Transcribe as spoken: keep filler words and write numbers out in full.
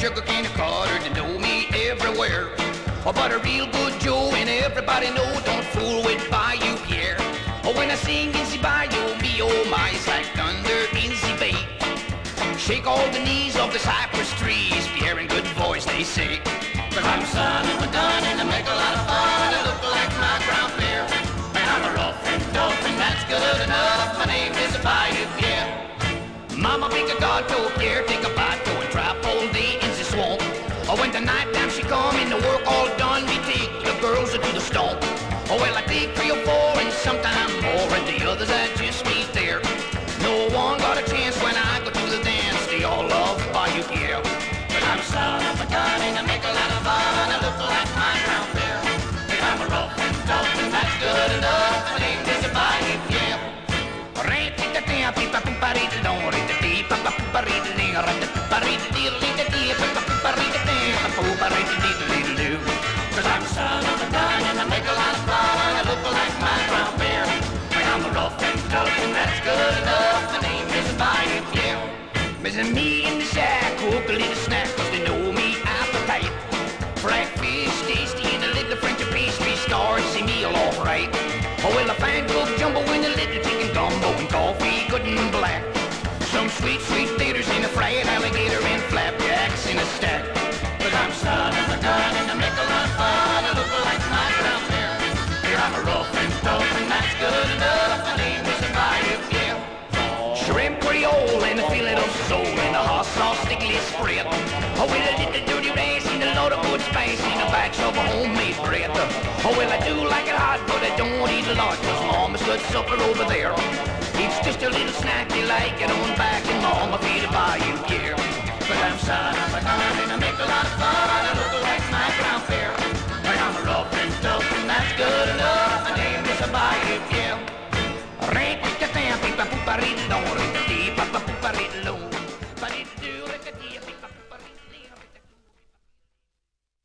sugar cane cutter, they know me everywhere. Oh, but a real good Joe and everybody know, don't fool with Bayou Pierre. Oh, when I sing in the bayou, me oh my, it's like thunder in the bay. Shake all the knees of the cypress trees, Pierre in good voice they say. Cause I'm son of a gun and I make a lot of fun, I look like my grandpere. And I'm a rough and tough and that's good enough, my name is Bayou Pierre. Mama pick a gato, Pierre take a bato and trap all day in the swamp. Oh, when the night time she come and the work all done, we take the girls to the stomp. Oh, well, I take three or four and sometime more, and the others I just meet there. No one got a chance when I go to the dance, they all love Bayou Pierre. But I'm a son of a gun and I make a lot of fun, I look like my crown fair. But I'm a rough and tough and that's good enough, my name is Bayou Pierre. Cause I'm a son of a gun and I make a lot of fun, I look like my crown bear. But I'm a rough and tough and that's good enough, my name is Bayou Pierre. Missing me in the shack, cook a little snack, cause they know me appetite. Fried fish, tasty, and a little French pastry, starchy meal alright. Oh, well, a fine cooked jumbo and a little chicken gumbo and coffee good and black. Some sweet, sweet taters in a fried alligator and flapjacks in a stack. Cause I'm son of a gun and I make a lot of fun, I look like my crown bear. Here I'm a rough and tough and that's good enough, my name is Bayou Pierre. Shrimp Creole and a fillet of sole and a hot sauce thickly spread. Oh, with a little dirty rice and a load of good spice and a batch of homemade bread. Oh, well, I do like it hot, but I don't eat a lot, cause Mama's got supper over there. It's just a little snack, they like it on back, and Mama feed a Bayou Pierre.